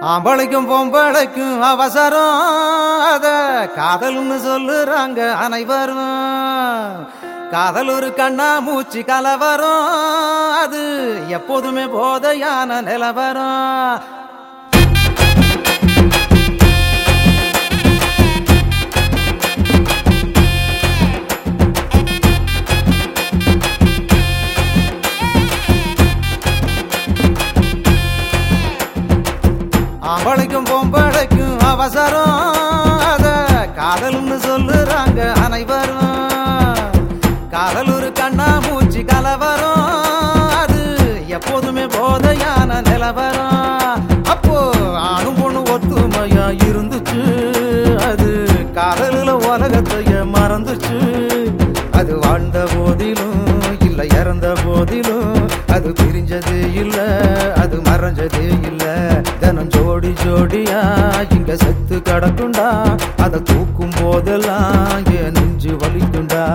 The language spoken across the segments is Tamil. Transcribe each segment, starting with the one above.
ஆம்பளைக்கும் பொம்பளைக்கும் அவசரம் அத காதல்னு சொல்லுறாங்க அனைவரும். காதல் ஒரு கண்ணா மூச்சு கலவரம், அது எப்போதுமே போதையான நிலவரம். ஆம்பளைக்கும் பொம்பளைக்கும் அவசரம் அத காதல்னு சொல்லுறாங்க அனைவரும். காதல் ஒரு கண்ணா மூச்சு கலவரம், அது எப்போதுமே போதையான நிலவரம். அப்போ ஆணும் பொண்ணு ஒத்துமையா இருந்துச்சு, அது காதலில் உலகத்தைய மறந்துச்சு. அது வாழ்ந்த போதிலும் இல்ல இறந்த போதிலும் அது பிரிஞ்சது இல்ல, அது மறைஞ்சது இல்ல. தினம் ஜோடி ஜோடியா இங்க செத்து கிடக்குண்டா, அதை தூக்கும் போதெல்லாம் என் நெஞ்சு வலிக்குண்டா.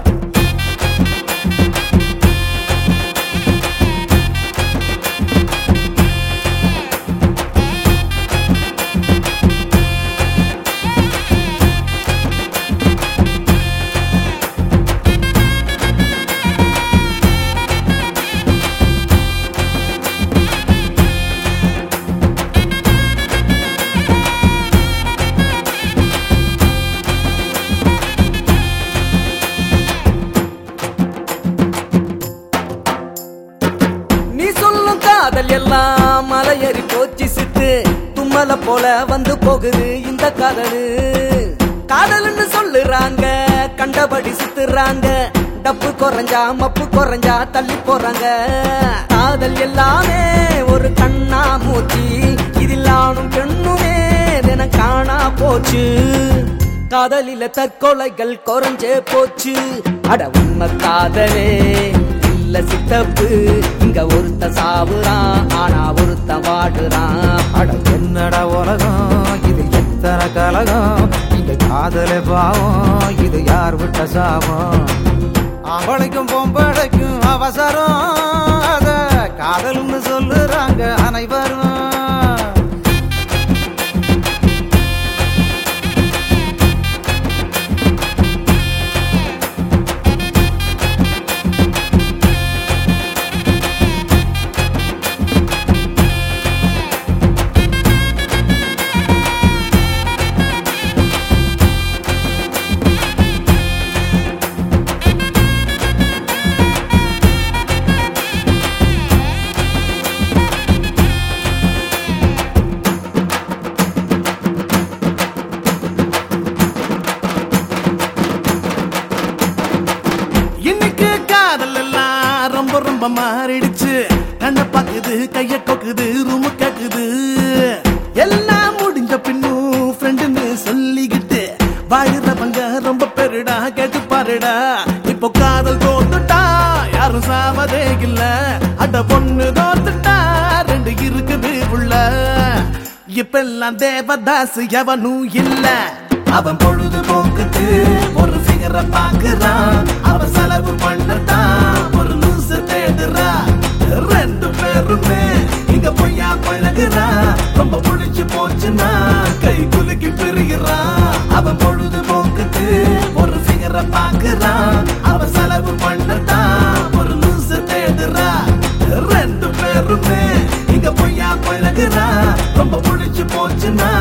காதல் எல்லாம் மலையேறி போச்சு சித்து, தும்மல போல வந்து போகுது இந்த காதலு. காதல்னு சொல்லுறாங்க, கண்டபடி சுத்துறாங்க. டப்பு குறைஞ்சா மப்பு குறைஞ்சா தள்ளி போறாங்க. காதல் எல்லாமே ஒரு கண்ணா மூச்சு, இதில் ஆணும் பெண்ணுமே தினம் காணா போச்சு. காதலில தற்கொலைகள் குறைஞ்சே போச்சு. அட உண்மை காதலே இல்ல சித்தப்பு, இங்க ஒருத்த சாவுறான் ஆனா ஒருத்த வாடுறான். அட என்னடா உலகம் இது, எத்தனை கலகம். இங்க காதலே பாவம், இது யார் விட்ட சாபம். ஆம்பளைக்கும் பொம்பளைக்கும் அவசரம் அத காதல்னு சொல்லுறாங்க அனைவரும். ரொம்ப மாறிடுச்சு, கண்ண பாக்குது கைய கொக்குது ரூமு கேக்குது. எல்லாம் முடிஞ்ச பின்னும் ஃப்ரெண்டுன்னு சொல்லிக்கிட்டு வாழுறவங்க ரொம்ப பெருடா, கேட்டு பாருடா. இப்போ காதல் தோத்துட்டா யாரும் சாவதே இல்ல, அட பொண்ணு தோத்துட்டா ரெண்டு இருக்குது உள்ள. இப்பெல்லாம் தேவதாசு எவனும் இல்ல, அவன் பொழுது போக்குது ஒரு ஃபிகரை பாக்குறான். அவன் செலவு பண்ணதான் ஒரு லூசு தேடுறா. ரெண்டு பேருமே இங்க பொய்யா பழகுறா. ரொம்ப புடிச்சு போச்சுன்னா கை குலுக்கி பிரிகிறா. அவன் பொழுது போக்குது ஒரு ஃபிகரை பாக்குறான். அவன் செலவு பண்ணதான் ஒரு லூசு தேடுறா. ரெண்டு பேருமே இங்க பொய்யா பழகுறா. ரொம்ப புடிச்சு போச்சுன்னா